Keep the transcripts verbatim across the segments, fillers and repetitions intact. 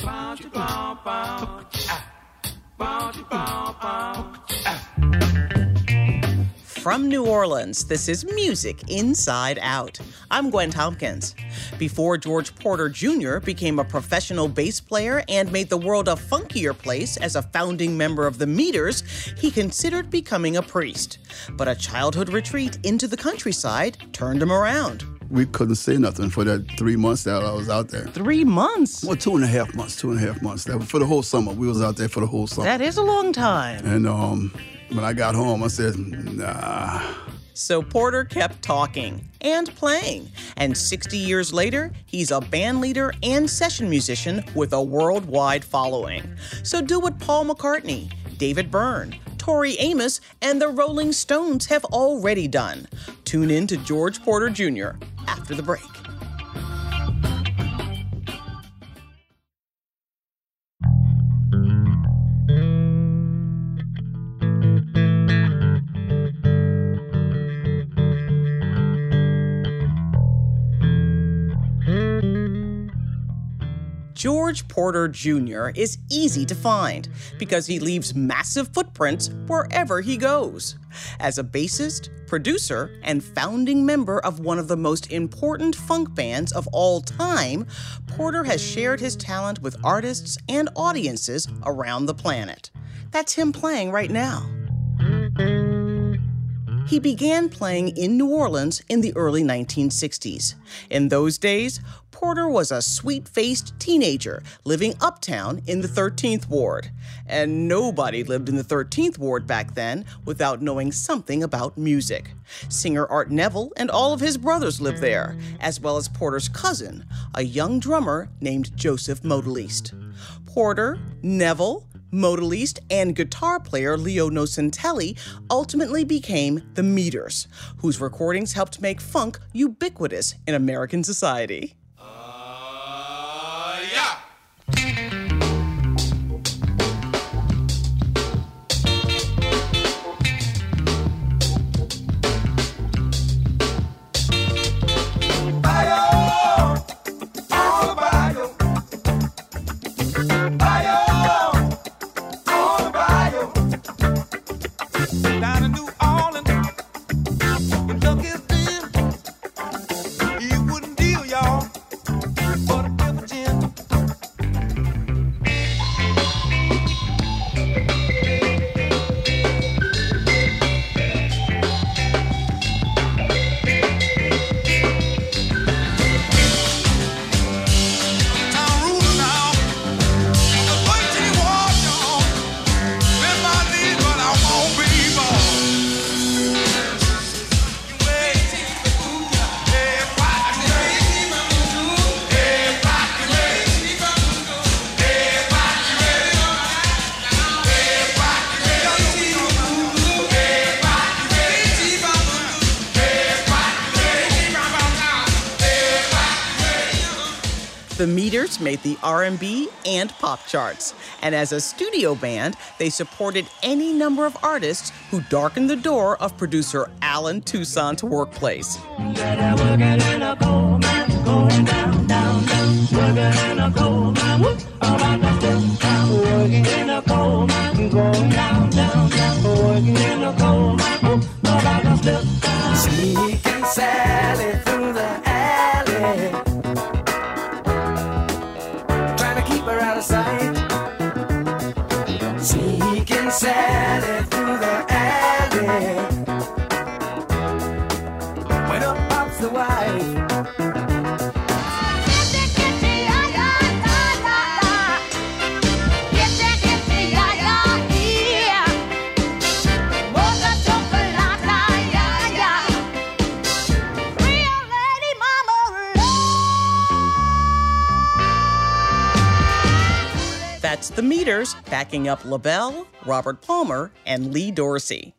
From New Orleans, this is Music Inside Out. I'm Gwen Tompkins. Before George Porter Junior became a professional bass player and made the world a funkier place as a founding member of the Meters, he considered becoming a priest. But a childhood retreat into the countryside turned him around. We couldn't say nothing for that three months that I was out there. Three months? Well, two and a half months, two and a half months. That was for the whole summer. We was out there for the whole summer. That is a long time. And um, when I got home, I said, nah. So Porter kept talking and playing. And sixty years later, he's a band leader and session musician with a worldwide following. So do what Paul McCartney, David Byrne, Tori Amos, and the Rolling Stones have already done. Tune in to George Porter Junior after the break. George Porter Junior is easy to find because he leaves massive footprints wherever he goes. As a bassist, producer, and founding member of one of the most important funk bands of all time, Porter has shared his talent with artists and audiences around the planet. That's him playing right now. He began playing in New Orleans in the early nineteen sixties. In those days, Porter was a sweet-faced teenager living uptown in the thirteenth Ward. And nobody lived in the thirteenth Ward back then without knowing something about music. Singer Art Neville and all of his brothers lived there, as well as Porter's cousin, a young drummer named Joseph Modeliste. Porter, Neville, Modeliste, and guitar player Leo Nocentelli ultimately became the Meters, whose recordings helped make funk ubiquitous in American society. The Meters made the R and B and pop charts. And as a studio band, they supported any number of artists who darkened the door of producer Alan Toussaint's workplace. Sneaking Sally through the alley, out of sight. Sneaking Sally through the alley, when up pops the wife. That's the Meters backing up LaBelle, Robert Palmer, and Lee Dorsey.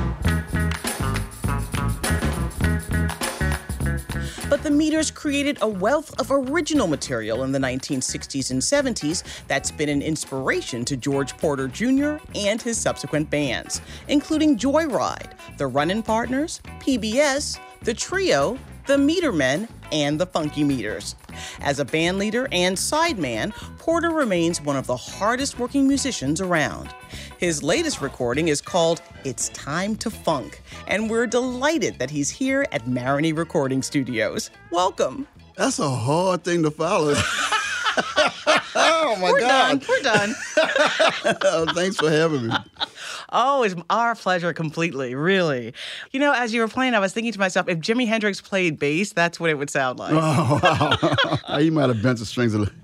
But the Meters created a wealth of original material in the nineteen sixties and seventies that's been an inspiration to George Porter Junior and his subsequent bands, including Joyride, the Runnin' Partners, P B S, The Trio, The Metermen, and the Funky Meters. As a band leader and sideman, Porter remains one of the hardest working musicians around. His latest recording is called It's Time to Funk, and we're delighted that he's here at Marigny Recording Studios. Welcome. That's a hard thing to follow. Oh, my We're God. done. We're done. Oh, thanks for having me. Oh, it's our pleasure completely, really. You know, as you were playing, I was thinking to myself, if Jimi Hendrix played bass, that's what it would sound like. Oh, wow. He might have bent the strings a little.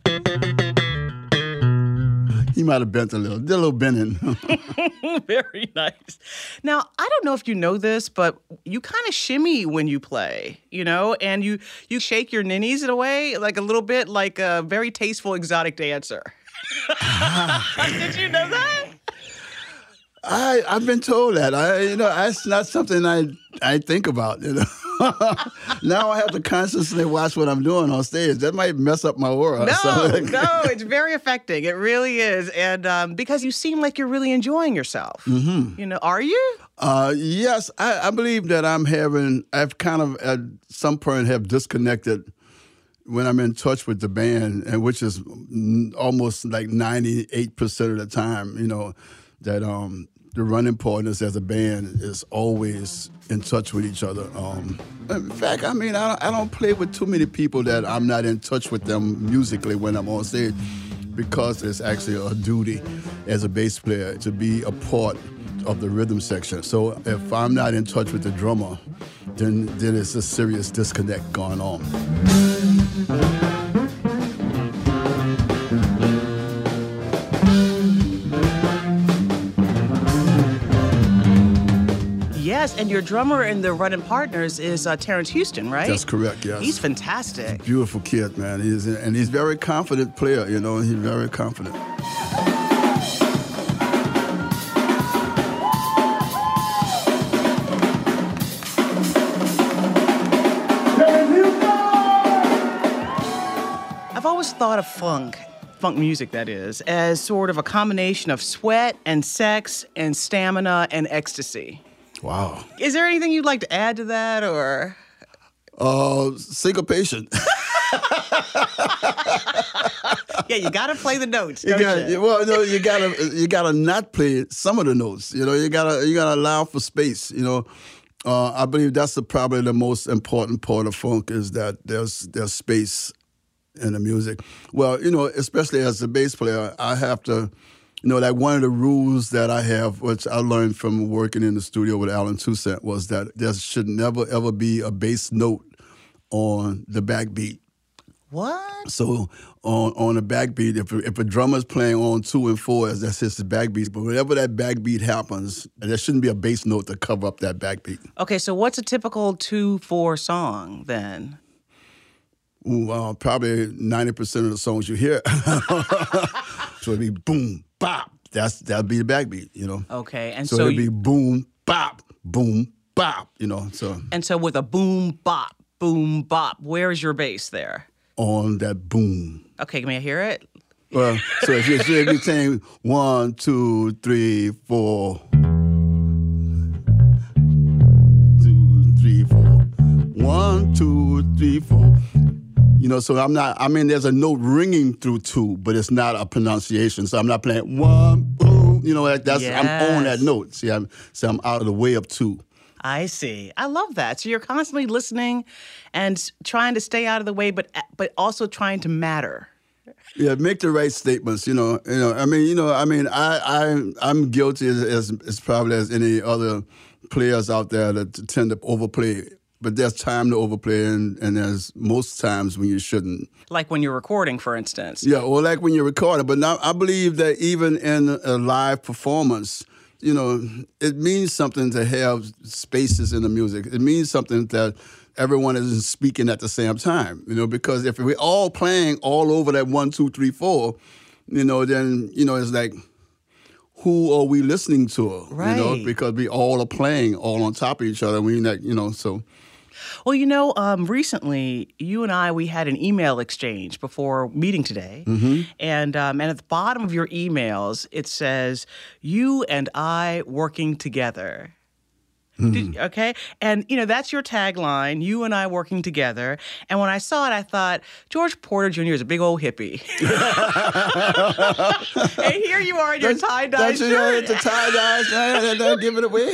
He might have bent a little. Did a little bending. Very nice. Now, I don't know if you know this, but you kind of shimmy when you play, you know, and you, you shake your ninnies in a way, like a little bit like a very tasteful exotic dancer. Did you know that? I I've been told that. I you know that's not something I I think about. You know, now I have to consciously watch what I'm doing on stage. That might mess up my aura. No, so. no, it's very affecting. It really is, and um, because you seem like you're really enjoying yourself. Mm-hmm. You know, are you? Uh, yes, I, I believe that I'm having. I've kind of at some point have disconnected when I'm in touch with the band, and which is almost like ninety-eight percent of the time. You know, that um. the running partners as a band is always in touch with each other. Um, in fact, I mean, I don't, I don't play with too many people that I'm not in touch with them musically when I'm on stage, because it's actually a duty as a bass player to be a part of the rhythm section. So if I'm not in touch with the drummer, then, then it's a serious disconnect going on. Yes, and your drummer in the Running Partners is uh, Terrence Houston, right? That's correct, yes. He's fantastic. Beautiful kid, man. He's and he's a very confident player, you know, he's very confident. I've always thought of funk, funk music that is, as sort of a combination of sweat and sex and stamina and ecstasy. Wow. Is there anything you'd like to add to that, or? Uh, syncopation. Yeah, you got to play the notes, You don't gotta, you? well, no, you gotta you gotta not play some of the notes. You know, you gotta you gotta allow for space. You know, uh, I believe that's the, probably the most important part of funk is that there's there's space in the music. Well, you know, especially as a bass player, I have to. You know, like one of the rules that I have, which I learned from working in the studio with Alan Toussaint, was that there should never, ever be a bass note on the backbeat. What? So on on the backbeat, if, if a drummer's playing on two and four, that's his backbeat. But whenever that backbeat happens, there shouldn't be a bass note to cover up that backbeat. Okay, so what's a typical two four song then? Ooh, uh, probably ninety percent of the songs you hear. So it'd be boom, bop. That's that'd be the backbeat, you know. Okay, and so, so it'd be you, boom, bop, boom, bop, you know. So and so with a boom bop, boom bop, where's your bass there? on that boom. Okay, may I hear it? Well, so if you're, so if you're saying one, two, three, four, two, three, four, one, two, three, four. You know, so I'm not, I mean, there's a note ringing through two, but it's not a pronunciation. So I'm not playing one, boom, you know, like that's, Yes. I'm on that note. See, I'm, so I'm out of the way of two. I see. I love that. So you're constantly listening and trying to stay out of the way, but but also trying to matter. Yeah, make the right statements. You know, you know. I mean, you know. I mean, I, I, I'm guilty as, as, as probably as any other players out there that tend to overplay. But there's time to overplay, and, and there's most times when you shouldn't. Like when you're recording, for instance. Yeah, or like when you're recording. But now I believe that even in a live performance, you know, it means something to have spaces in the music. It means something that everyone isn't speaking at the same time, you know, because if we're all playing all over that one, two, three, four, you know, then, you know, it's like, who are we listening to? Right. You know, because we all are playing all on top of each other. We not, you know, so. Well, you know, um, recently, you and I, we had an email exchange before meeting today. Mm-hmm. And, um, and at the bottom of your emails, it says, you and I working together. Did, okay. And, you know, that's your tagline, you and I working together. And when I saw it, I thought, George Porter Junior is a big old hippie. And here you are in your tie-dye Don't you know shirt. it's a tie-dye? Don't give it away.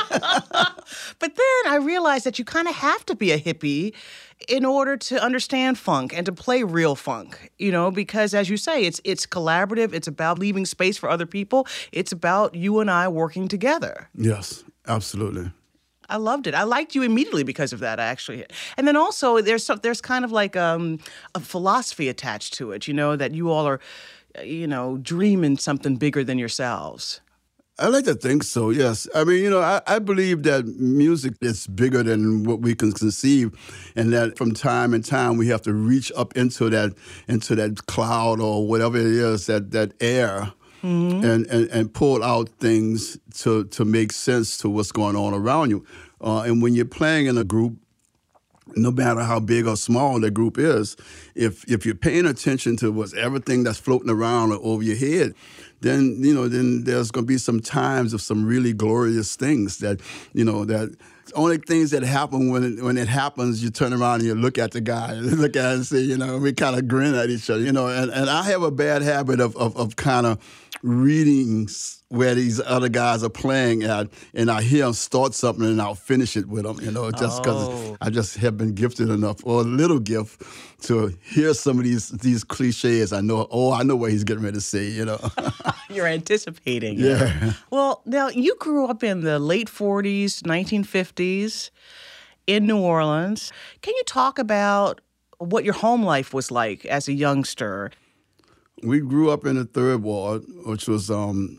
But then I realized that you kind of have to be a hippie in order to understand funk and to play real funk, you know, because as you say, it's it's collaborative. It's about leaving space for other people. It's about you and I working together. Yes, absolutely. I loved it. I liked you immediately because of that, actually. And then also, there's some, there's kind of like um, a philosophy attached to it, you know, that you all are, you know, dreaming something bigger than yourselves. I like to think so, yes. I mean, you know, I, I believe that music is bigger than what we can conceive, and that from time and time we have to reach up into that into that cloud or whatever it is, that that air, mm-hmm. and, and, and pull out things to, to make sense to what's going on around you. Uh, and when you're playing in a group, no matter how big or small the group is, if if you're paying attention to what's everything that's floating around or over your head, then, you know, then there's going to be some times of some really glorious things that, you know, that only things that happen when it, when it happens, you turn around and you look at the guy, and look at it and say, you know, we kind of grin at each other, you know, and, and I have a bad habit of, of, of kind of reading where these other guys are playing at, and I hear them start something and I'll finish it with them, you know, just because Oh. I just have been gifted enough, or a little gift, to hear some of these these cliches. I know, oh, I know what he's getting ready to say, you know. You're anticipating. Yeah. Well, now, you grew up in the late forties, nineteen fifties in New Orleans. Can you talk about what your home life was like as a youngster? We grew up in the Third Ward, which was um,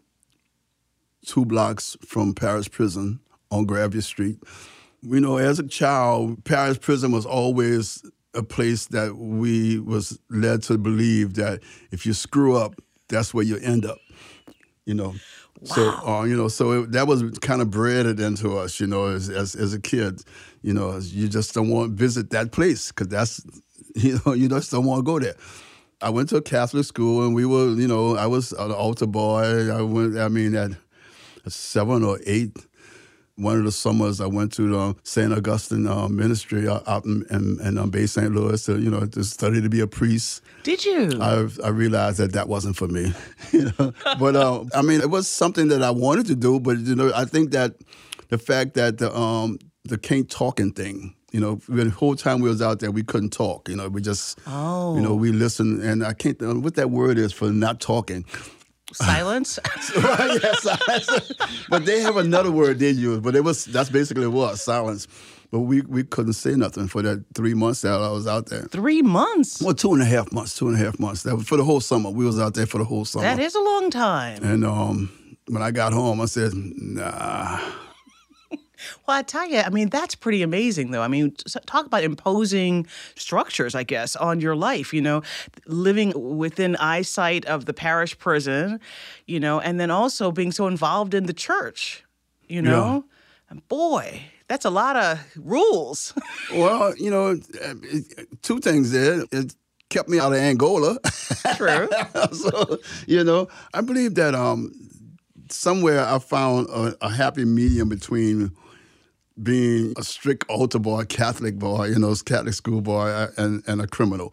two blocks from Parish Prison on Gravier Street. You know, as a child, Parish Prison was always a place that we was led to believe that if you screw up, that's where you end up, you know. Wow. So, uh, you know, so it, that was kind of bred into us, you know, as, as as a kid. You know, you just don't want to visit that place because that's, you know, you just don't want to go there. I went to a Catholic school, and we were, you know, I was an altar boy. I went, I mean, at seven or eight, one of the summers I went to the Saint Augustine uh, Ministry out in, in, in um, Bay Saint Louis to, you know, to study to be a priest. Did you? I, I realized that that wasn't for me, you know. But uh, I mean, it was something that I wanted to do. But you know, I think that the fact that the um, the can't talking thing. You know, the whole time we was out there, we couldn't talk. You know, we just, Oh. you know, we listened, and I can't, uh, what that word is for not talking. Silence? Yes, silence. But they have another word they use, but it was, that's basically what, silence. But we, we couldn't say nothing for that three months that I was out there. Three months? Well, two and a half months, two and a half months. That was for the whole summer. We was out there for the whole summer. That is a long time. And um, when I got home, I said, nah. Well, I tell you, I mean, that's pretty amazing, though. I mean, s- talk about imposing structures, I guess, on your life, you know, living within eyesight of the parish prison, you know, and then also being so involved in the church, you know? And boy, that's a lot of rules. Well, you know, two things there. It kept me out of Angola. True. So, you know, I believe that um, somewhere I found a, a happy medium between being a strict altar boy, Catholic boy, you know, Catholic school boy, and, and a criminal.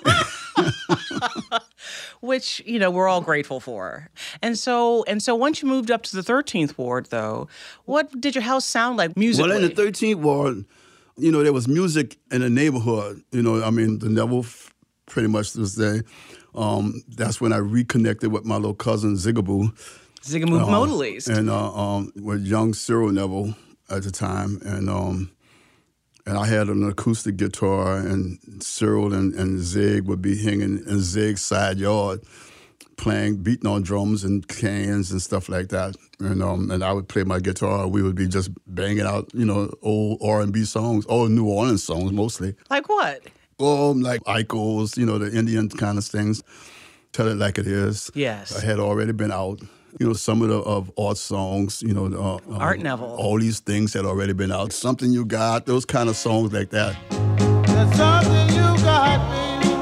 Which, you know, we're all grateful for. And so and so once you moved up to the thirteenth ward, though, what did your house sound like musically? Well, in the thirteenth ward, you know, there was music in the neighborhood. You know, I mean, the Neville f- pretty much was there. Um, that's when I reconnected with my little cousin, Zigaboo. Zigmund Uh, Modelist. And uh, um, with young Cyril Neville at the time. And um, and I had an acoustic guitar, and Cyril and, and Zig would be hanging in Zig's side yard, playing, beating on drums and cans and stuff like that. And um, and I would play my guitar. We would be just banging out, you know, old R and B songs, old New Orleans songs mostly. Like what? Well, like Icos, you know, the Indian kind of things. Tell It Like It Is. Yes. I had already been out. You know, some of the of Art songs, you know. Uh, uh, Art Neville. All these things had already been out. Something You Got, those kind of songs like that. There's something you got, baby.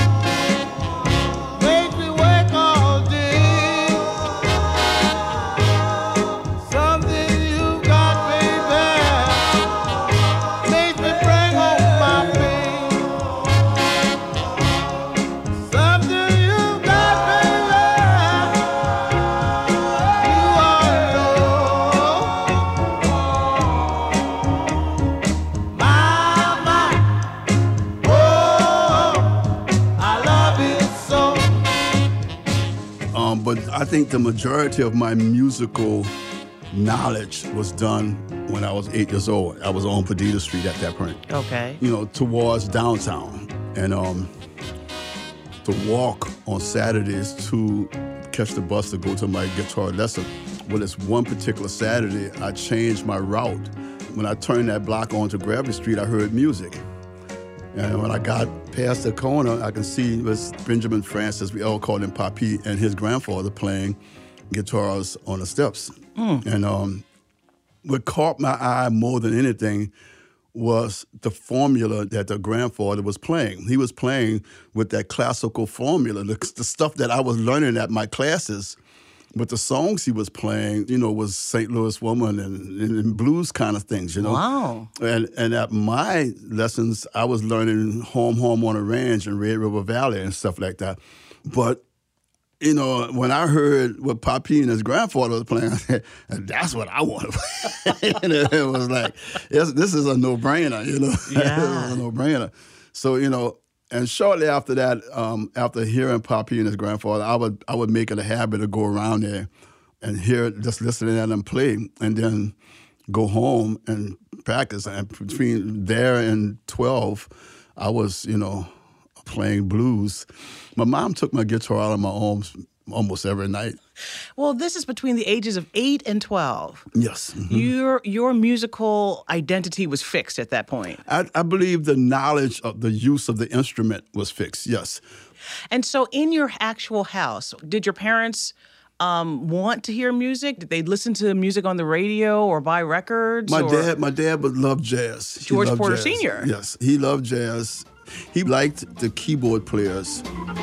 Make me wake all day. Something you got, baby. Um, but I think the majority of my musical knowledge was done when I was eight years old. I was on Perdita Street at that point. Okay. You know, towards downtown. And um, to walk on Saturdays to catch the bus to go to my guitar lesson. Well, it's one particular Saturday, I changed my route. When I turned that block onto Gravity Street, I heard music. And when I got past the corner, I can see it was Benjamin Francis, we all called him Papi, and his grandfather playing guitars on the steps. Mm. And um, what caught my eye more than anything was the formula that the grandfather was playing. He was playing with that classical formula, the, the stuff that I was learning at my classes. But the songs he was playing, you know, was Saint Louis Woman and, and, and blues kind of things, you know. Wow. And and at my lessons, I was learning Home, Home on the Range and Red River Valley and stuff like that. But, you know, when I heard what Papi and his grandfather was playing, I said, that's what I want to play. And it was like, yes, this is a no-brainer, you know. Yeah. This is a no-brainer. So, you know, and shortly after that, um, after hearing Papi and his grandfather, I would I would make it a habit to go around there and hear, just listening at them play, and then go home and practice. And between there and twelve, I was, you know, playing blues. My mom took my guitar out of my arms almost every night. Well, this is between the ages of eight and twelve. Yes. Mm-hmm. Your your musical identity was fixed at that point. I, I believe the knowledge of the use of the instrument was fixed, yes. And so in your actual house, did your parents um, want to hear music? Did they listen to music on the radio or buy records? My or? dad my dad would love jazz. He George loved Porter jazz. Senior Yes, he loved jazz. He liked the keyboard players.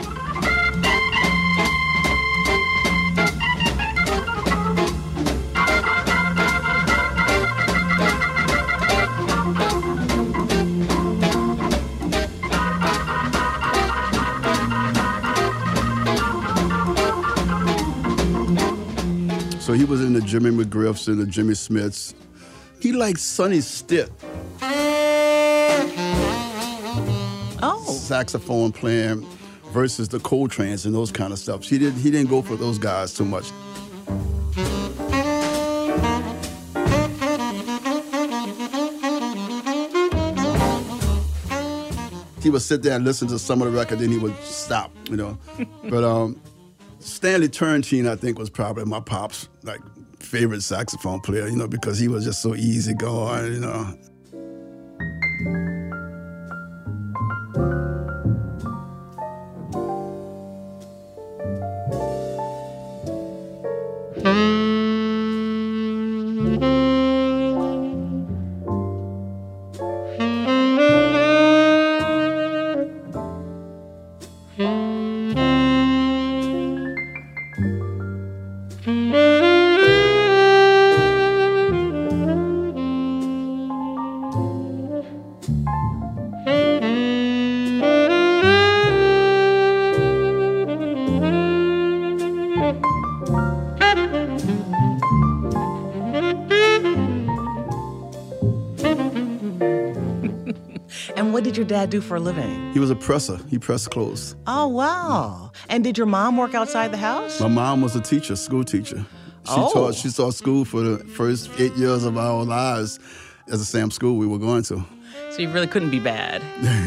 So he was in the Jimmy McGriffs and the Jimmy Smiths. He liked Sonny Stitt. Oh. Saxophone playing versus the Coltrane's and those kind of stuff. He didn't he didn't go for those guys too much. He would sit there and listen to some of the record, then he would stop, you know. But um, Stanley Turrentine, I think, was probably my pop's like favorite saxophone player, you know, because he was just so easygoing, you know. And what did your dad do for a living? He was a presser. He pressed clothes. Oh, wow. And did your mom work outside the house? My mom was a teacher, school teacher. She Oh. taught. She taught school for the first eight years of our lives as the same school we were going to. So you really couldn't be bad.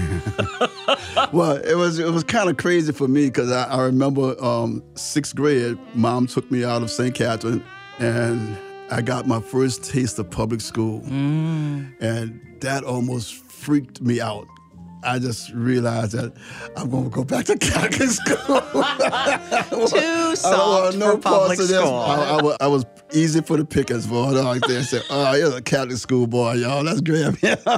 Well, it was it was kind of crazy for me because I, I remember um, sixth grade, Mom took me out of Saint Catherine, and I got my first taste of public school, Mm. and that almost freaked me out. I just realized that I'm going to go back to Catholic school. Too soft for public school. I, I, was, I was easy for the pickings, boy. Like they said, oh, you're a Catholic school boy, y'all. That's great.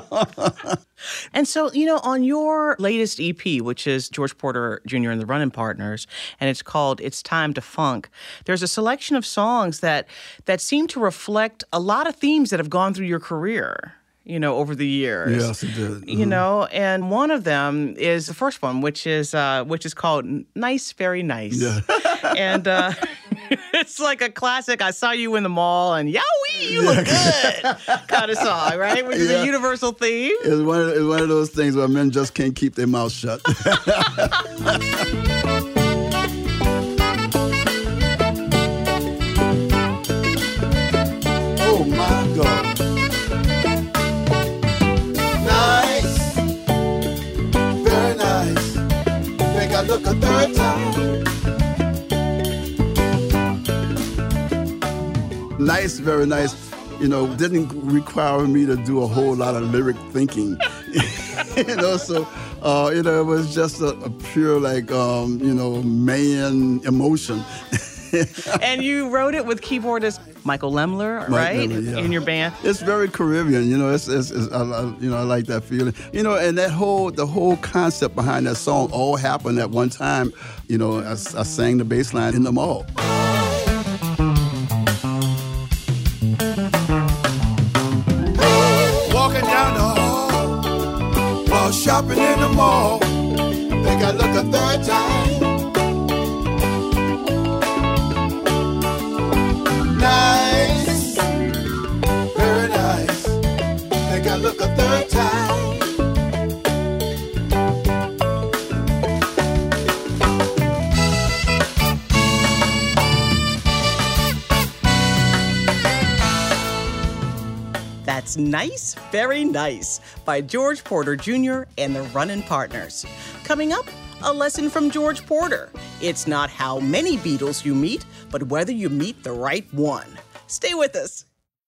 And so, you know, on your latest E P, which is George Porter Junior and the Running Partners, and it's called It's Time to Funk, there's a selection of songs that that seem to reflect a lot of themes that have gone through your career, you know, over the years. Yes, it did. You know, and one of them is the first one, which is uh, which is called Nice, Very Nice. Yeah. And uh, it's like a classic, I saw you in the mall and yowee, you look good kind of song, right? Which is Yeah. a universal theme. It's one, of, it's one of those things where men just can't keep their mouth shut. Nice, very nice. You know, didn't require me to do a whole lot of lyric thinking. You know, so, uh, you know, it was just a, a pure, like, um, you know, man emotion. And you wrote it with keyboardist Michael Lemler, Mike right? Lemler, yeah. In your band. It's very Caribbean, you know. It's, it's, it's I, I, you know, I like that feeling, you know. And that whole, the whole concept behind that song all happened at one time. You know, I, I sang the bass line in the mall. Walking down the hall while shopping in the mall. Think I look a third time. Nice, very nice. Think I look a third time. That's Nice, Very Nice by George Porter Junior and the Runnin' Partners. Coming up, a lesson from George Porter. It's not how many Beatles you meet, but whether you meet the right one. Stay with us.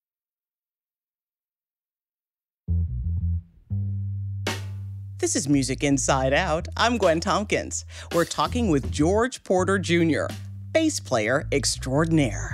This is Music Inside Out. I'm Gwen Tompkins. We're talking with George Porter Junior, bass player extraordinaire.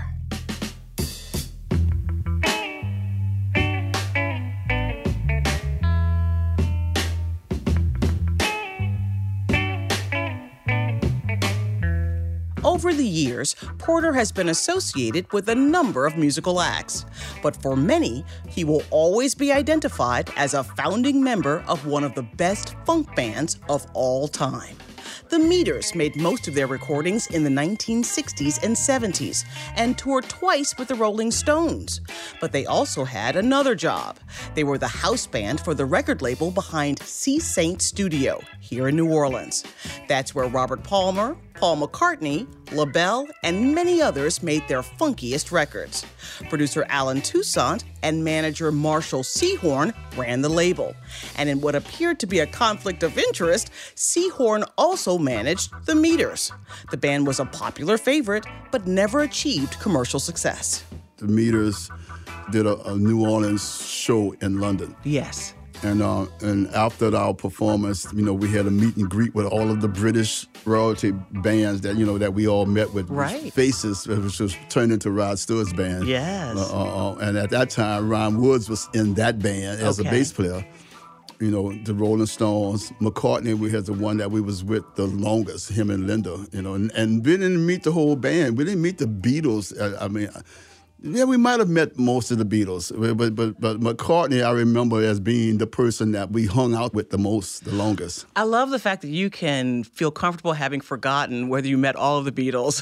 Over the years, Porter has been associated with a number of musical acts, but for many, he will always be identified as a founding member of one of the best funk bands of all time. The Meters made most of their recordings in the nineteen sixties and seventies and toured twice with the Rolling Stones. But they also had another job. They were the house band for the record label behind C. Saint Studio here in New Orleans. That's where Robert Palmer, Paul McCartney, LaBelle, and many others made their funkiest records. Producer Alan Toussaint and manager Marshall Sehorn ran the label. And in what appeared to be a conflict of interest, Sehorn also managed the Meters. The band was a popular favorite, but never achieved commercial success. The Meters did a, a New Orleans show in London. Yes. And uh, and after our performance, you know, we had a meet and greet with all of the British royalty bands that, you know, that we all met with. Right. Faces, which was turned into Rod Stewart's band. Yes. Uh, uh, and at that time, Ron Woods was in that band as Okay. a bass player. You know, the Rolling Stones, McCartney, we had the one that we was with the longest, him and Linda, you know, and, and we didn't meet the whole band. We didn't meet the Beatles. I, I mean, yeah, we might have met most of the Beatles, but, but but McCartney, I remember as being the person that we hung out with the most, the longest. I love the fact that you can feel comfortable having forgotten whether you met all of the Beatles.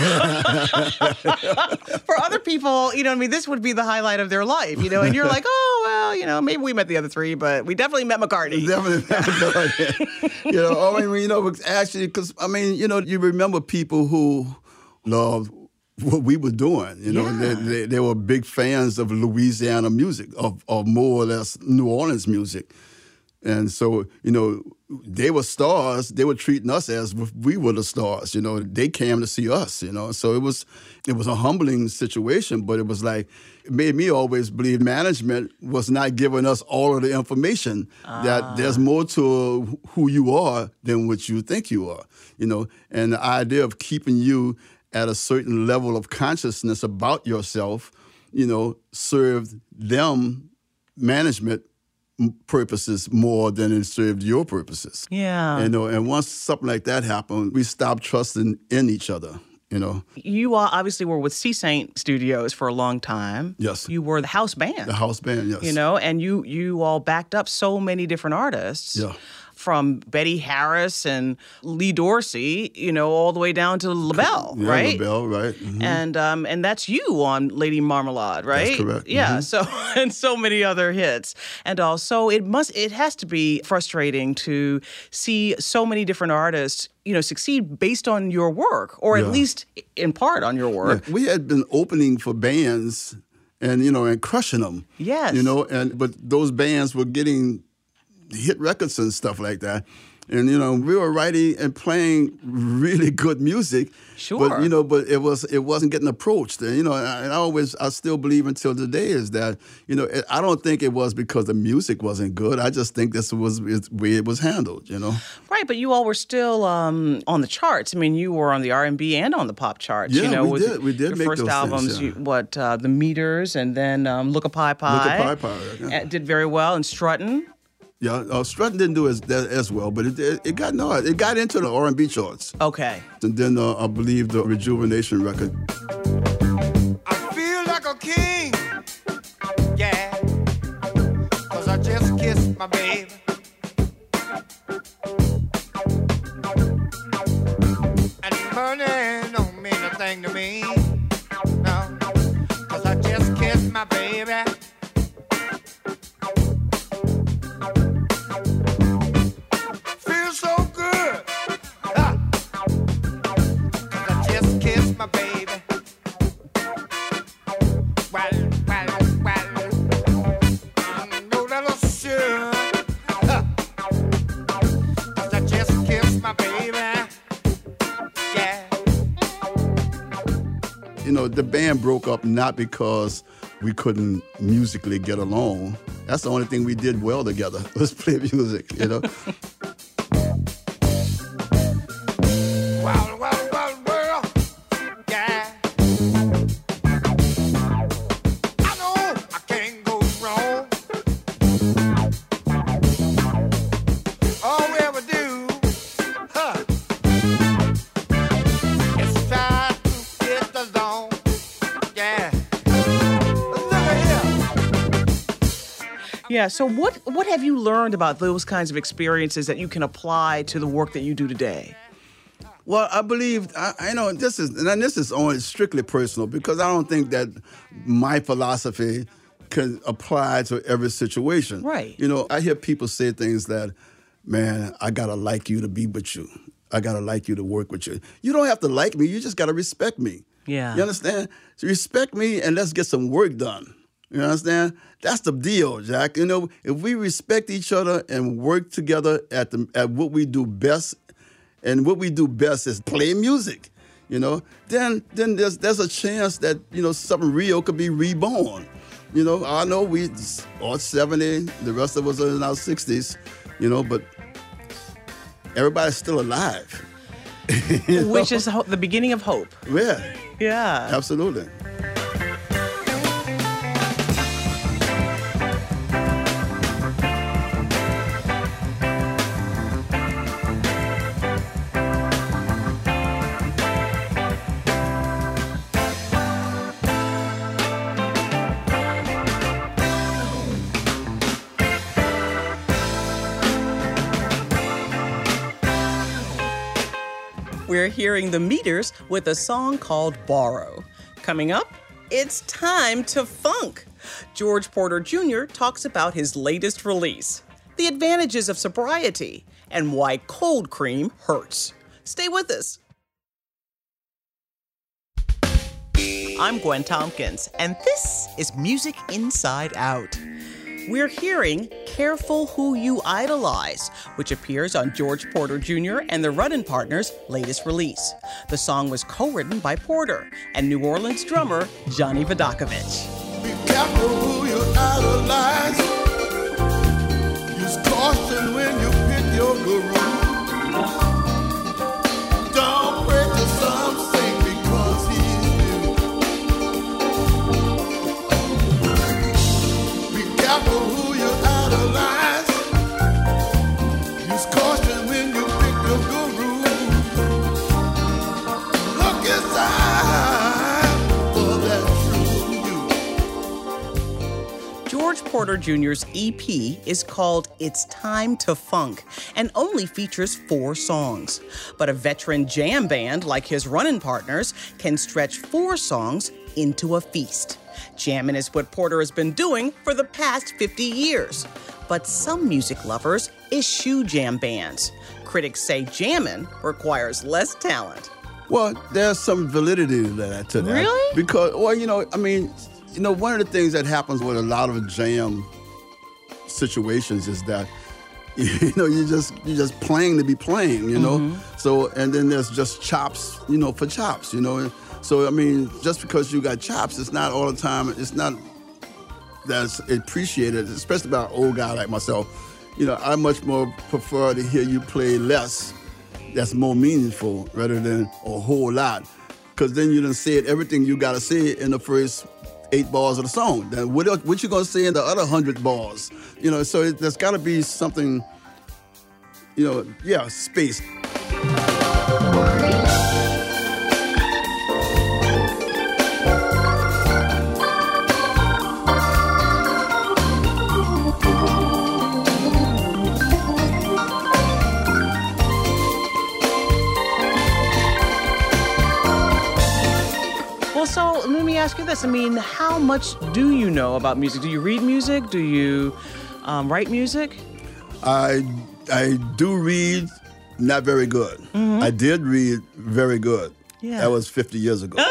For other people, you know, I mean, this would be the highlight of their life, you know, and you're like, oh, well, you know, maybe we met the other three, but we definitely met McCartney. Definitely, McCartney. You know, I mean, you know, actually, because I mean, you know, you remember people who loved what we were doing. You know, Yeah. they, they, they were big fans of Louisiana music, of, of more or less New Orleans music. And so, you know, they were stars. They were treating us as if we were the stars. You know, they came to see us, you know. So it was it was a humbling situation, but it was like, it made me always believe management was not giving us all of the information, Ah. that there's more to who you are than what you think you are, you know. And the idea of keeping you at a certain level of consciousness about yourself, you know, served them management purposes more than it served your purposes. Yeah. You know, and once something like that happened, we stopped trusting in each other, you know. You all obviously were with C. Saint Studios for a long time. Yes. You were the house band. The house band, yes. You know, and you you all backed up so many different artists. Yeah. From Betty Harris and Lee Dorsey, you know, all the way down to LaBelle, Yeah, right? LaBelle, right. Mhm. And um, and that's you on Lady Marmalade, right? That's correct. Yeah. Mhm. So and so many other hits, and also it must it has to be frustrating to see so many different artists, you know, succeed based on your work, or at Yeah. least in part on your work. Yeah, we had been opening for bands and, you know, and crushing them. Yes. You know, and but those bands were getting hit records and stuff like that. And, you know, we were writing and playing really good music. Sure. But, you know, but it, was, it wasn't getting approached. And, you know, and I, and I always, I still believe until today is that, you know, it, I don't think it was because the music wasn't good. I just think this was the way it was handled, you know. Right, but you all were still um, on the charts. I mean, you were on the R and B and on the pop charts. Yeah, you know, we with did. We did your make first those albums. things, yeah. you, what uh, the Meters, and then um, Look a Pie Pie. Look a Pie Pie, yeah. Uh, did very well, and Struttin'. Yeah, uh, Struttin' didn't do as as well, but it, it it got no, it got into the R and B charts. Okay. And then uh, I believe the Rejuvenation record. I feel like a king, yeah, 'cause I just kissed my baby. And money don't mean a thing to me, no, 'cause I just kissed my baby. Feels so good, ha, 'cause I just kissed my baby. Well, well, well, I'm no little sure, ha, 'cause I just kissed my baby, yeah. You know, the band broke up not because we couldn't musically get along. That's the only thing we did well together, was play music, you know. Well, well, well, well, yeah. I know I can't go wrong. All we ever do, huh, is try to get along, yeah. Look at here. Yeah, so what, what have you learned about those kinds of experiences that you can apply to the work that you do today? Well, I believe, I, I know this is, and this is only strictly personal, because I don't think that my philosophy can apply to every situation. Right. You know, I hear people say things that, man, I gotta like you to be with you. I gotta like you to work with you. You don't have to like me, you just gotta respect me. Yeah. You understand? So respect me and let's get some work done. You understand? That's the deal, Jack. You know, if we respect each other and work together at the at what we do best, and what we do best is play music, you know, then then there's there's a chance that, you know, something real could be reborn. You know, I know we are seventy, the rest of us are in our sixties, you know, but everybody's still alive. You know? Which is ho- the beginning of hope. Yeah, Yeah. absolutely. We're hearing the Meters with a song called Borrow. Coming up, it's time to funk. George Porter Junior talks about his latest release, the advantages of sobriety, and why cold cream hurts. Stay with us. I'm Gwen Tompkins, and this is Music Inside Out. We're hearing Careful Who You Idolize, which appears on George Porter Junior and the Runnin' Partners' latest release. The song was co-written by Porter and New Orleans drummer Johnny Vodakovich. Be careful who you idolize. Use caution when you pick your guru. Don't pray to some saint because he's new. Be careful who you idolize. Use caution when you pick your guru. Look inside for that true you. George Porter Junior's E P is called It's Time to Funk and only features four songs. But a veteran jam band like his Runnin' Partners can stretch four songs into a feast. Jamming is what Porter has been doing for the past fifty years. But some music lovers eschew jam bands. Critics say jamming requires less talent. Well, there's some validity to that. To that. Really? Because, well, you know, I mean, you know, one of the things that happens with a lot of jam situations is that, You know, you just you just playing to be playing, you know. Mm-hmm. So and then there's just chops, you know, for chops, you know. So I mean, just because you got chops, it's not all the time. It's not that's appreciated, especially by an old guy like myself. You know, I much more prefer to hear you play less. That's more meaningful rather than a whole lot, because then you done said everything you got to say in the first eight bars of the song. Then what else, what you gonna say in the other hundred bars? You know, so it, there's got to be something. You know, yeah, space. So let me ask you this. I mean, how much do you know about music? Do you read music? Do you um, write music? I I do read, not very good. Mm-hmm. I did read very good. Yeah. That was fifty years ago.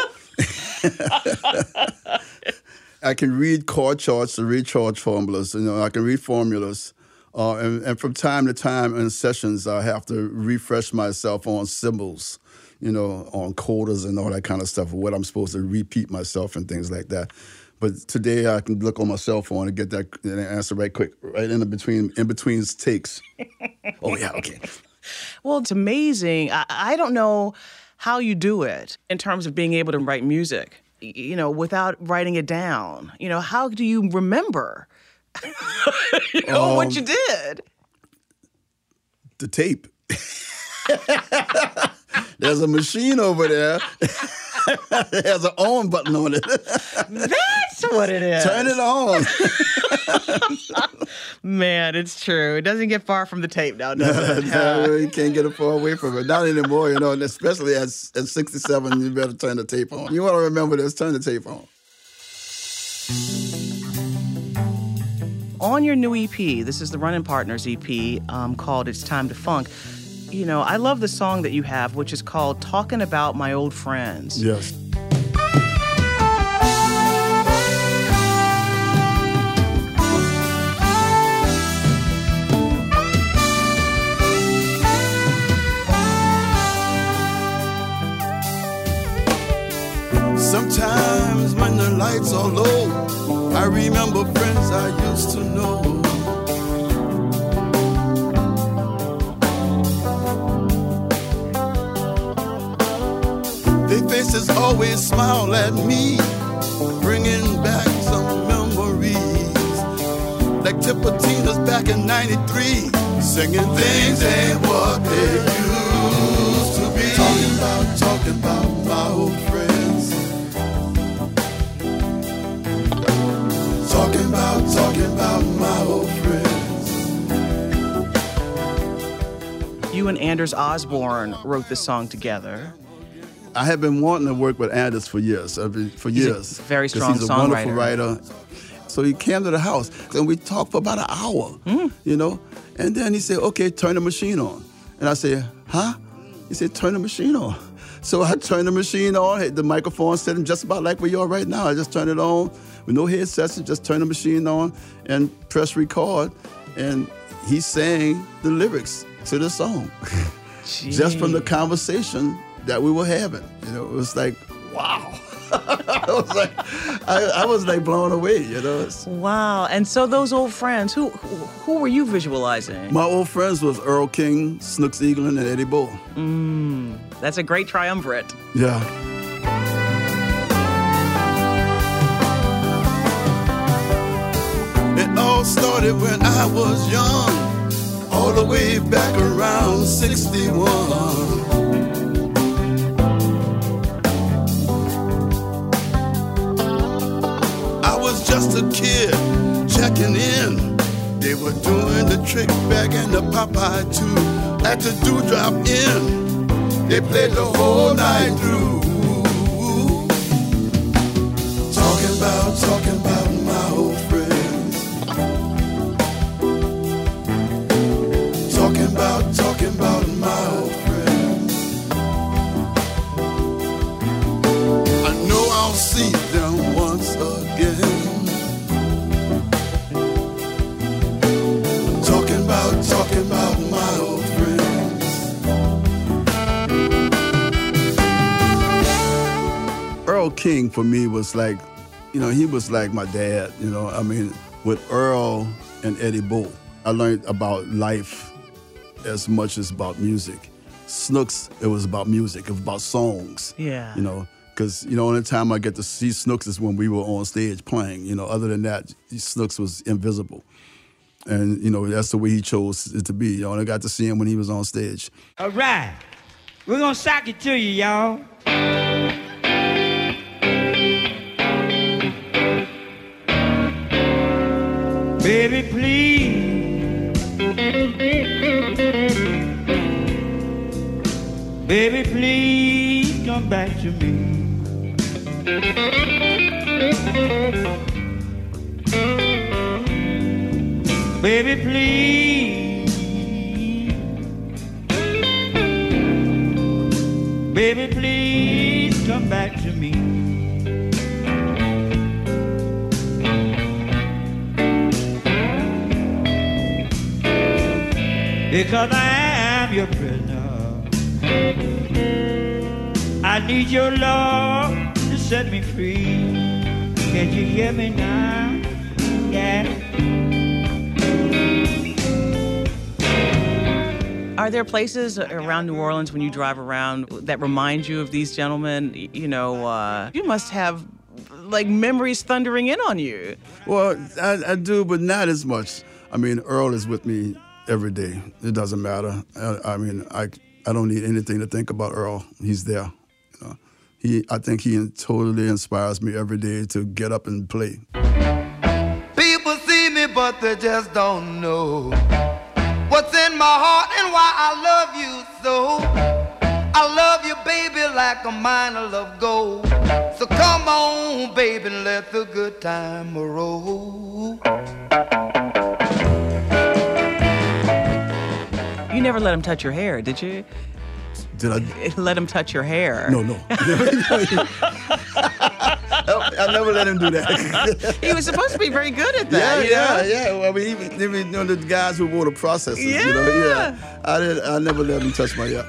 I can read chord charts and read chord formulas. You know, I can read formulas. Uh, and, and from time to time in sessions, I have to refresh myself on symbols, you know, on quarters and all that kind of stuff, what I'm supposed to repeat myself and things like that. But today I can look on my cell phone and get that answer right quick, right in between, in between takes. Oh, yeah, okay. Well, it's amazing. I, I don't know how you do it in terms of being able to write music, you know, without writing it down. You know, how do you remember, you know, um, what you did? The tape. There's a machine over there. It has an on button on it. That's what it is. Turn it on. Man, it's true. It doesn't get far from the tape now, does it? No, you can't get it far away from it. Not anymore, you know, and especially at, at sixty-seven, you better turn the tape on. You want to remember this, turn the tape on. On your new E P, this is the Running Partners E P um, called It's Time to Funk. You know, I love the song that you have, which is called Talking About My Old Friends. Yes. Sometimes when the lights are low, I remember friends I used to know. Their faces always smile at me, bringing back some memories. Like Tipitina's back in ninety-three, singing things ain't what they used to be. Talking about, talking about my old friends. Talking about, talking about my old friends. You and Anders Osborne wrote this song together. I have been wanting to work with Anders for years, I mean, for he's years. A very strong he's a songwriter. wonderful writer. So he came to the house, and we talked for about an hour, mm. you know? And then he said, okay, turn the machine on. And I said, huh? He said, turn the machine on. So I turned the machine on, had the microphone sitting just about like where you are right now. I just turned it on with no headsets, just turned the machine on and press record. And he sang the lyrics to the song. Just from the conversation that we were having. You know, it was like, wow. I was like, I, I was like blown away, you know. It's, wow. And so those old friends, who, who who were you visualizing? My old friends was Earl King, Snooks Eaglin, and Eddie Bo. Mm, that's a great triumvirate. Yeah. It all started when I was young, all the way back around sixty-one. Just a kid checking in. They were doing the trick back in the Popeye too. At the Dewdrop Inn, they played the whole night through. Talking about, talking about my old friends. Talking about, talking about my old friends. I know I'll see them once again. Talking Earl King for me was like, you know, he was like my dad, you know. I mean, with Earl and Eddie Bo, I learned about life as much as about music. Snooks, it was about music, it was about songs. Yeah. You know, because, you know, only time I get to see Snooks is when we were on stage playing. You know, other than that, Snooks was invisible. And, you know, that's the way he chose it to be. You know, and I got to see him when he was on stage. All right. We're going to sock it to you, y'all. Baby, please. Baby, please come back to me. Baby, please. Baby, please come back to me. Because I am your prisoner. I need your love to set me free. Can you hear me now? Yeah. Are there places around New Orleans when you drive around that remind you of these gentlemen? You know, uh, you must have like memories thundering in on you. Well, I, I do, but not as much. I mean, Earl is with me every day. It doesn't matter. I, I mean, I I don't need anything to think about Earl. He's there. You know, he I think he totally inspires me every day to get up and play. People see me, but they just don't know what's in my heart and why I love you so. I love you, baby, like a mine of gold. So come on, baby, and let the good time roll. You never let him touch your hair, did you? Did I? Let him touch your hair. No, no. I never let him do that. He was supposed to be very good at that. Yeah, you yeah, know? yeah. Well, I mean, even, even you know, the guys who wore the processors, Yeah. you know, yeah. I did. I never let him touch my hair.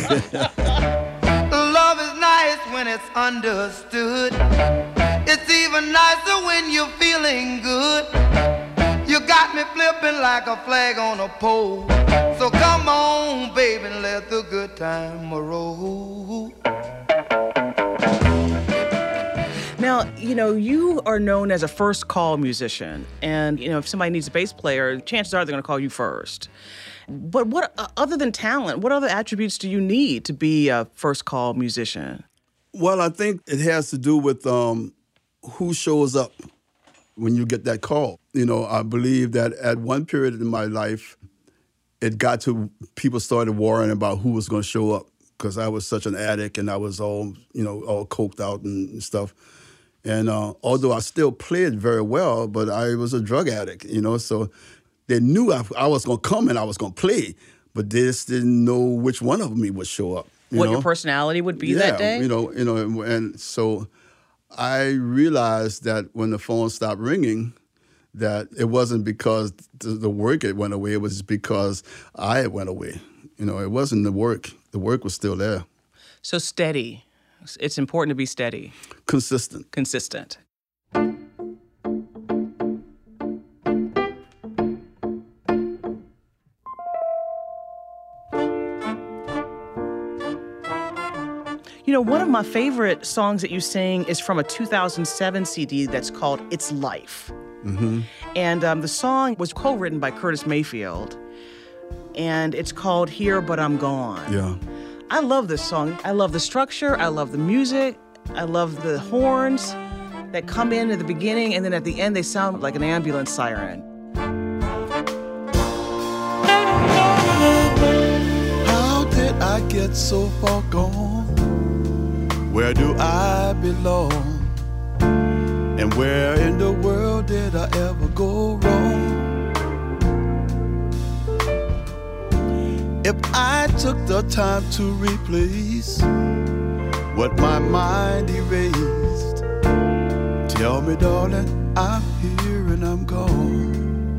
Love is nice when it's understood. It's even nicer when you're feeling good. You got me flipping like a flag on a pole. So come on, baby, and let the good time roll. Now, you know, you are known as a first call musician. And, you know, if somebody needs a bass player, chances are they're going to call you first. But what, uh, other than talent, what other attributes do you need to be a first call musician? Well, I think it has to do with um, who shows up when you get that call. You know, I believe that at one period in my life, it got to, people started worrying about who was going to show up because I was such an addict and I was all, you know, all coked out and stuff. And uh, although I still played very well, but I was a drug addict, you know, so they knew I, I was going to come and I was going to play, but they just didn't know which one of me would show up. You What know? your personality would be yeah, that day? you know, you know, and so I realized that when the phone stopped ringing, that it wasn't because the, the work it went away, it was because I went away. You know, it wasn't the work. The work was still there. So steady. It's important to be steady. Consistent. Consistent. You know, one of my favorite songs that you sing is from a two thousand seven C D that's called It's Life. Mm-hmm. And um, the song was co-written by Curtis Mayfield. And it's called Here But I'm Gone. Yeah. I love this song. I love the structure. I love the music. I love the horns that come in at the beginning, and then at the end they sound like an ambulance siren. How did I get so far gone? Where do I belong? And where in the world did I ever go wrong? If I took the time to replace what my mind erased, tell me, darling, I'm here and I'm gone.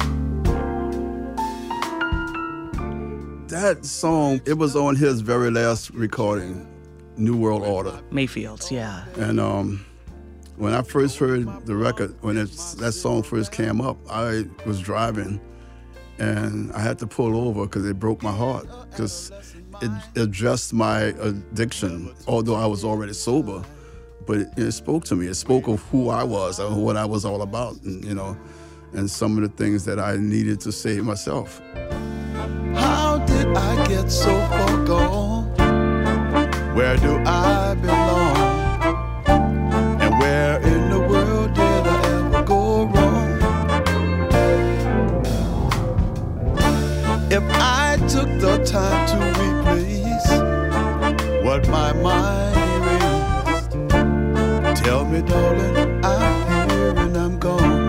That song, it was on his very last recording. New World Order. Mayfields, yeah. And um, when I first heard the record, when it's, that song first came up, I was driving, and I had to pull over because it broke my heart, because it addressed my addiction, although I was already sober. But it, it spoke to me. It spoke of who I was and what I was all about, and, you know, and some of the things that I needed to save myself. How did I get so far gone? Where do I belong? And where in the world did I ever go wrong? If I took the time to replace what my mind erased, tell me, darling, I'm here and I'm gone.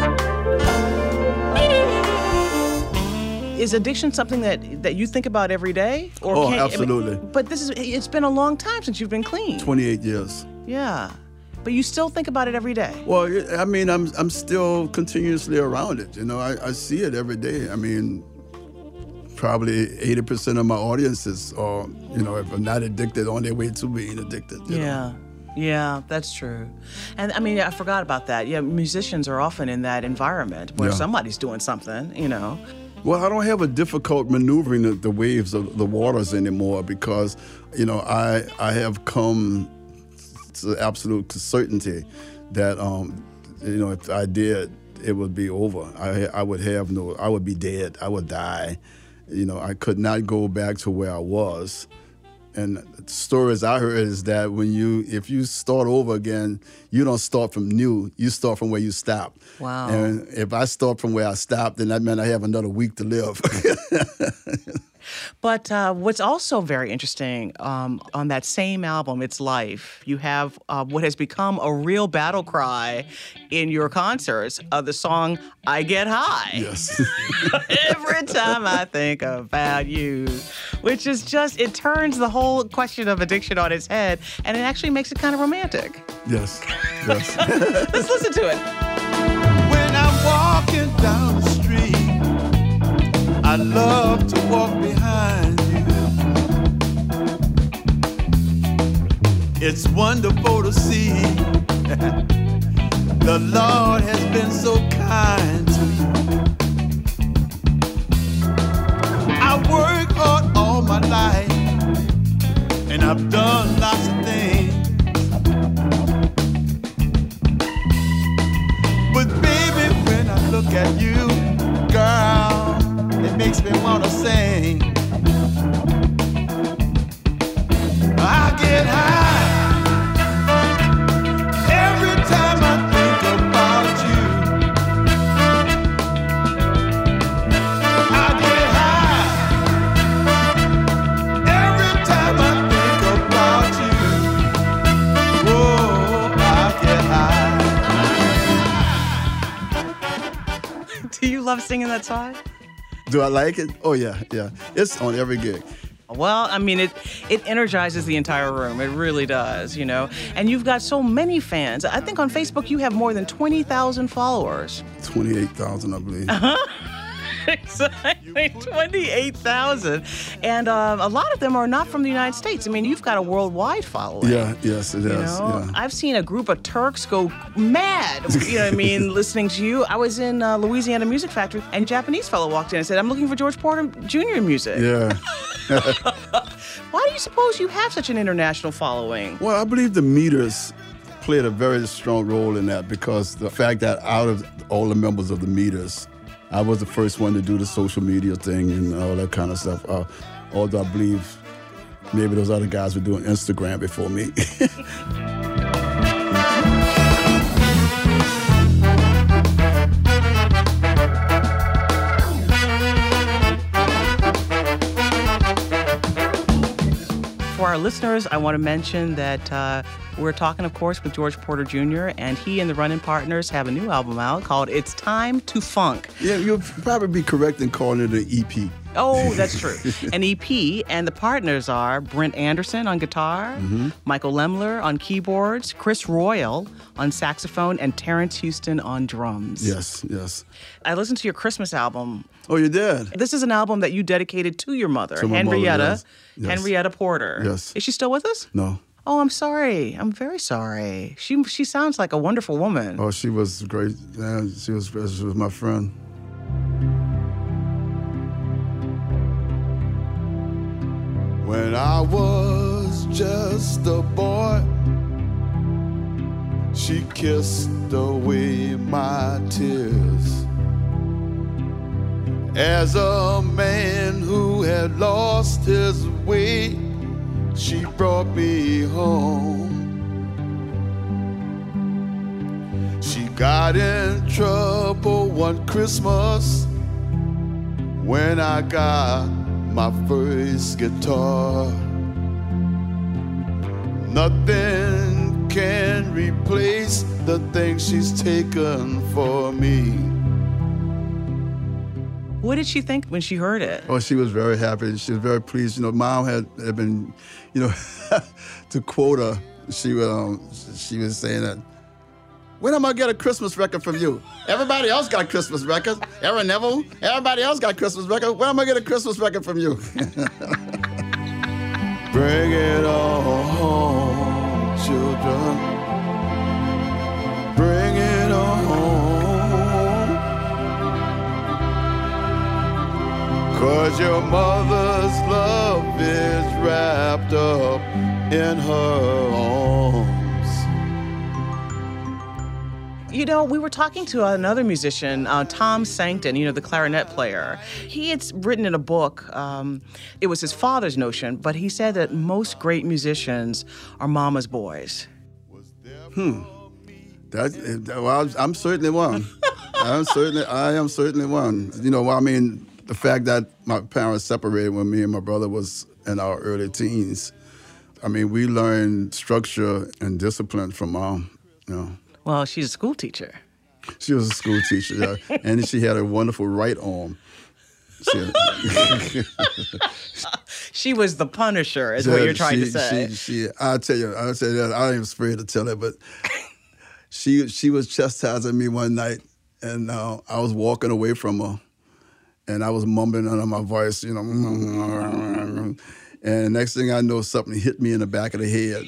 Is addiction something that, that you think about every day? Or Oh, can, absolutely. I mean, but this is it's been a long time since you've been clean. twenty-eight years. Yeah. But you still think about it every day. Well, I mean, I'm I'm still continuously around it. You know, I, I see it every day. I mean, probably eighty percent of my audiences are, you know, if not addicted, on their way to being addicted. You Yeah. know? Yeah, that's true. And I mean, I forgot about that. Yeah, musicians are often in that environment where Yeah. somebody's doing something, you know. Well, I don't have a difficult maneuvering the, the waves of the waters anymore, because, you know, I I have come to absolute certainty that, um, you know, if I did, it would be over. I I would have no, I would be dead. I would die. You know, I could not go back to where I was. And the stories I heard is that when you, if you start over again, you don't start from new. You start from where you stopped. Wow. And if I start from where I stopped, then that meant I have another week to live. But uh, what's also very interesting, um, on that same album, It's Life, you have uh, what has become a real battle cry in your concerts, uh, the song, I Get High. Yes. Every time I think about you, which is just, it turns the whole question of addiction on its head, and it actually makes it kind of romantic. Yes. Yes. Let's listen to it. When I'm walking down the street, I love to walk behind you. It's wonderful to see the Lord has been so kind to you. I work hard all my life, and I've done lots of things. But baby, when I look at you, girl, it makes me wanna sing. I get high every time I think about you. I get high every time I think about you. Whoa, I get high. Do you love singing that song? Do I like it? Oh, yeah, yeah. It's on every gig. Well, I mean, it it energizes the entire room. It really does, you know. And you've got so many fans. I think on Facebook you have more than twenty thousand followers. twenty-eight thousand, I believe. Exactly, twenty-eight thousand. And uh, a lot of them are not from the United States. I mean, you've got a worldwide following. Yeah, yes, it You is. know, Yeah. I've seen a group of Turks go mad, you know what I mean, listening to you. I was in uh, Louisiana Music Factory, and a Japanese fellow walked in and said, I'm looking for George Porter Junior music. Yeah. Why do you suppose you have such an international following? Well, I believe the Meters played a very strong role in that, because the fact that out of all the members of the Meters, I was the first one to do the social media thing and all that kind of stuff. Uh, although I believe maybe those other guys were doing Instagram before me. For our listeners, I want to mention that uh, we're talking, of course, with George Porter Junior, and he and the Running Partners have a new album out called It's Time to Funk. Yeah, you'll probably be correct in calling it an E P. Oh, that's true. An E P, and the partners are Brent Anderson on guitar, mm-hmm. Michael Lemler on keyboards, Chris Royal on saxophone, and Terrence Houston on drums. Yes, yes. I listened to your Christmas album. Oh, you did? This is an album that you dedicated to your mother, to my Henrietta, mother, yes. Yes. Henrietta Porter. Yes. Is she still with us? No. Oh, I'm sorry. I'm very sorry. She she sounds like a wonderful woman. Oh, she was great. Yeah, she was she was my friend. When I was just a boy, she kissed away my tears. As a man who had lost his way, she brought me home. She got in trouble one Christmas when I got my first guitar. Nothing can replace the things she's taken for me. What did she think when she heard it? Oh, she was very happy. She was very pleased. You know, Mom had, had been, you know, to quote her, she, um, she was saying that, when am I get a Christmas record from you? Everybody else got Christmas records. Aaron Neville, everybody else got Christmas records. When am I get a Christmas record from you? Bring it on home, children. Bring it on home. 'Cause your mother's love is wrapped up in her arms. You know, we were talking to another musician, uh, Tom Sankton, you know, the clarinet player. He had written in a book, um, it was his father's notion, but he said that most great musicians are mama's boys. Hmm. That, well, I'm certainly one. I'm certainly, I am certainly one. You know, I mean, the fact that my parents separated when me and my brother was in our early teens, I mean, we learned structure and discipline from Mom, you know. Well, she's a school teacher. She was a school teacher, yeah. And she had a wonderful right arm. She, had, she was the Punisher, is what you're trying she, to say. She, she, I'll tell you, I'll tell you that. I ain't afraid to tell it, but she she was chastising me one night, and uh, I was walking away from her, and I was mumbling under my voice, you know. And next thing I know, something hit me in the back of the head.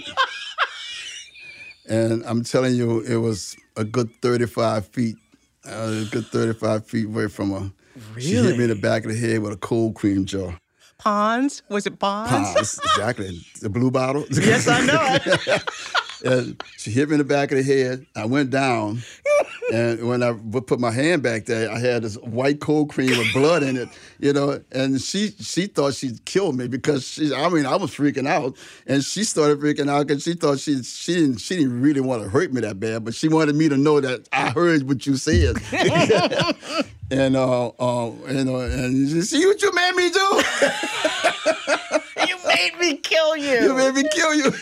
And I'm telling you, it was a good thirty-five feet, uh, a good thirty-five feet away from her. Really? She hit me in the back of the head with a cold cream jar. Pond's? Was it Pond's? Pond's, exactly. The blue bottle. Yes, I know it. And she hit me in the back of the head. I went down, and when I put my hand back there, I had this white cold cream with blood in it, you know. And she she thought she'd kill me because she. I mean, I was freaking out, and she started freaking out because she thought she she didn't she didn't really want to hurt me that bad, but she wanted me to know that I heard what you said. and uh, uh, you know, and you see what you made me do. You made me kill you. You made me kill you.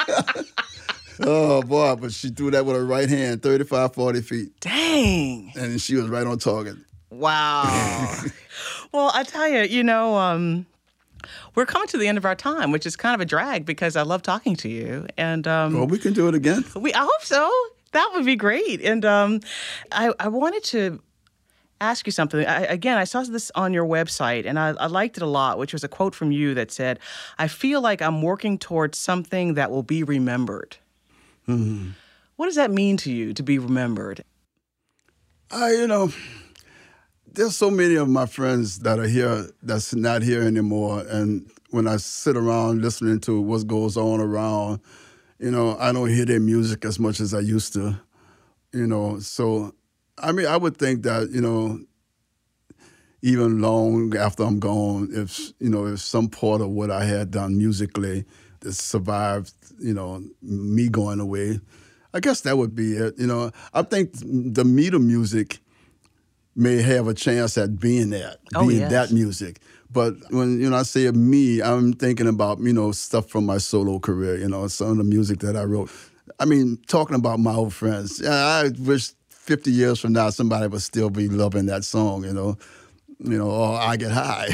Oh, boy, but she threw that with her right hand, thirty-five, forty feet. Dang. And she was right on target. Wow. Well, I tell you, you know, um, we're coming to the end of our time, which is kind of a drag because I love talking to you. And um, well, we can do it again. We, I hope so. That would be great. And um, I, I wanted to ask you something. I, again, I saw this on your website, and I, I liked it a lot, which was a quote from you that said, "I feel like I'm working towards something that will be remembered." Mm-hmm. What does that mean to you, to be remembered? I, you know, there's so many of my friends that are here that's not here anymore. And when I sit around listening to what goes on around, you know, I don't hear their music as much as I used to, you know. So, I mean, I would think that, you know, even long after I'm gone, if, you know, if some part of what I had done musically that survived, you know, me going away, I guess that would be it. You know, I think the meter music may have a chance at being that, oh, being yes. that music. But when, you know, I say of me, I'm thinking about, you know, stuff from my solo career, you know, some of the music that I wrote. I mean, talking about my old friends, I wish fifty years from now somebody would still be loving that song, you know. you know, or I get high.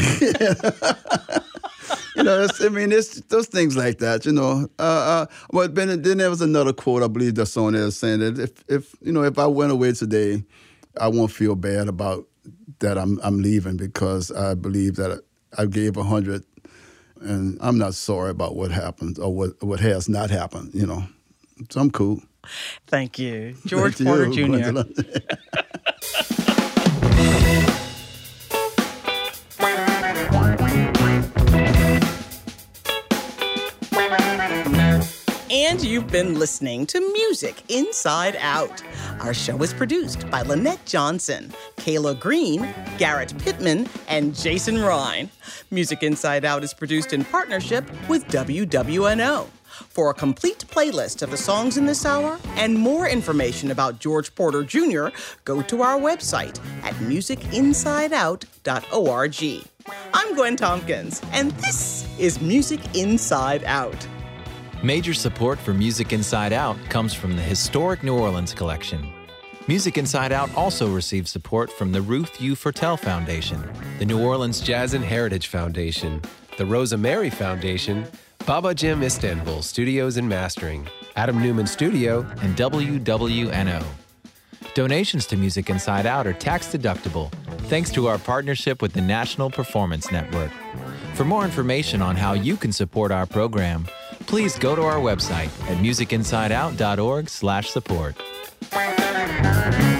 You know, it's, I mean, it's those things like that, you know. Uh, uh, but then, then there was another quote, I believe that's on there, saying that if, if, you know, if I went away today, I won't feel bad about that I'm I'm leaving because I believe that I gave a hundred, and I'm not sorry about what happened or what what has not happened, you know. So I'm cool. Thank you. George Thank Porter you, Junior Gwendolyn. And you've been listening to Music Inside Out. Our show is produced by Lynette Johnson, Kayla Green, Garrett Pittman, and Jason Ryan. Music Inside Out is produced in partnership with W W N O. For a complete playlist of the songs in this hour and more information about George Porter Junior, go to our website at music inside out dot org. I'm Gwen Tompkins, and this is Music Inside Out. Major support for Music Inside Out comes from the Historic New Orleans Collection. Music Inside Out also receives support from the Ruth U. Fertel Foundation, the New Orleans Jazz and Heritage Foundation, the Rosa Mary Foundation, Baba Jim Istanbul Studios and Mastering, Adam Newman Studio, and W W N O. Donations to Music Inside Out are tax-deductible, thanks to our partnership with the National Performance Network. For more information on how you can support our program, please go to our website at music inside out dot org slash support.